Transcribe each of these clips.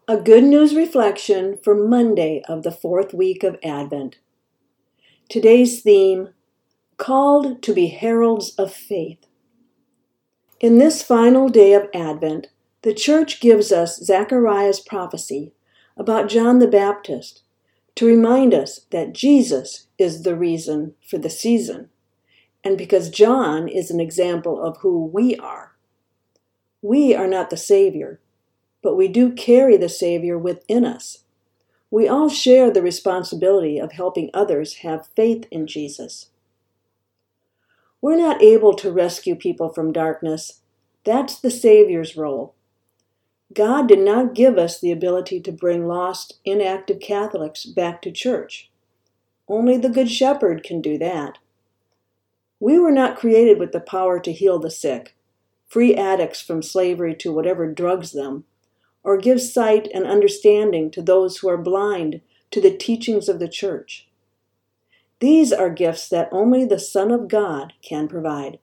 A good news reflection for Monday of the fourth week of Advent. Today's theme, Called to be Heralds of Faith. In this final day of Advent, the Church gives us Zechariah's prophecy about John the Baptist to remind us that Jesus is the reason for the season, and because John is an example of who we are. We are not the Savior, but we do carry the Savior within us. We all share the responsibility of helping others have faith in Jesus. We're not able to rescue people from darkness. That's the Savior's role. God did not give us the ability to bring lost, inactive Catholics back to church. Only the Good Shepherd can do that. We were not created with the power to heal the sick, free addicts from slavery to whatever drugs them, or give sight and understanding to those who are blind to the teachings of the Church. These are gifts that only the Son of God can provide.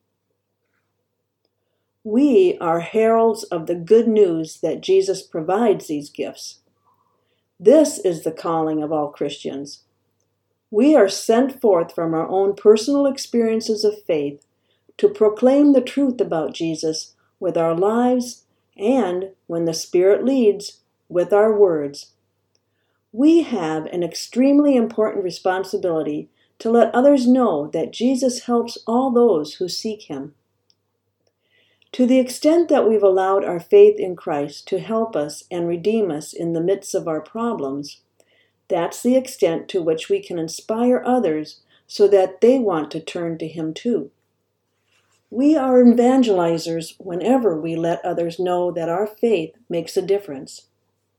We are heralds of the good news that Jesus provides these gifts. This is the calling of all Christians. We are sent forth from our own personal experiences of faith to proclaim the truth about Jesus with our lives and, when the Spirit leads, with our words. We have an extremely important responsibility to let others know that Jesus helps all those who seek Him. To the extent that we've allowed our faith in Christ to help us and redeem us in the midst of our problems, that's the extent to which we can inspire others so that they want to turn to Him too. We are evangelizers whenever we let others know that our faith makes a difference.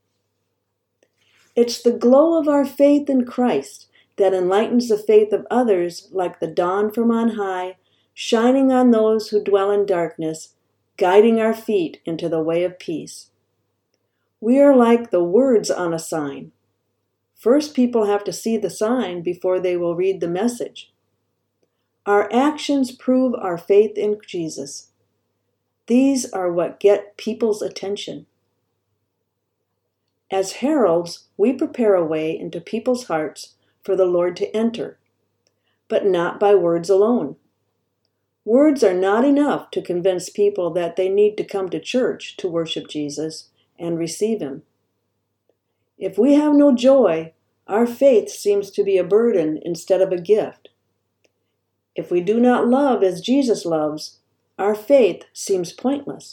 It's the glow of our faith in Christ that enlightens the faith of others like the dawn from on high, shining on those who dwell in darkness, guiding our feet into the way of peace. We are like the words on a sign. First, people have to see the sign before they will read the message. Our actions prove our faith in Jesus. These are what get people's attention. As heralds, we prepare a way into people's hearts for the Lord to enter, but not by words alone. Words are not enough to convince people that they need to come to church to worship Jesus and receive Him. If we have no joy, our faith seems to be a burden instead of a gift. If we do not love as Jesus loves, our faith seems pointless.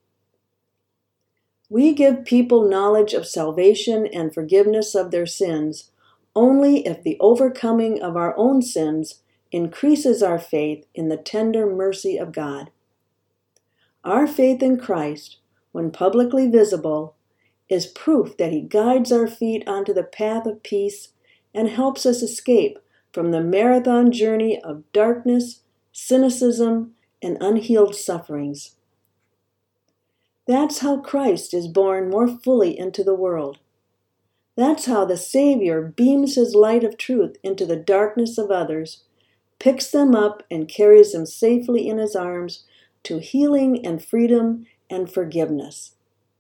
We give people knowledge of salvation and forgiveness of their sins only if the overcoming of our own sins increases our faith in the tender mercy of God. Our faith in Christ, when publicly visible, is proof that He guides our feet onto the path of peace and helps us escape from the marathon journey of darkness, cynicism, and unhealed sufferings. That's how Christ is born more fully into the world. That's how the Savior beams His light of truth into the darkness of others, picks them up and carries them safely in His arms to healing and freedom and forgiveness.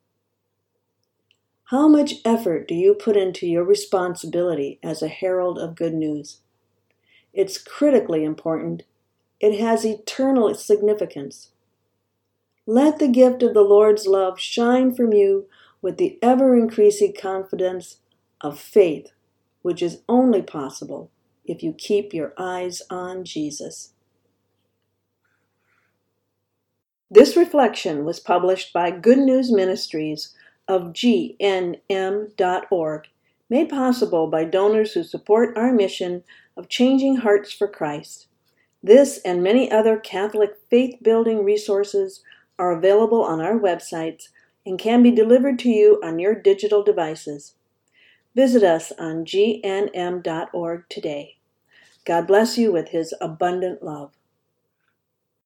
How much effort do you put into your responsibility as a herald of good news? It's critically important. It has eternal significance. Let the gift of the Lord's love shine from you with the ever-increasing confidence of faith, which is only possible if you keep your eyes on Jesus. This reflection was published by Good News Ministries of GNM.org, made possible by donors who support our mission of changing hearts for Christ. This and many other Catholic faith-building resources are available on our websites and can be delivered to you on your digital devices. Visit us on gnm.org today. God bless you with His abundant love.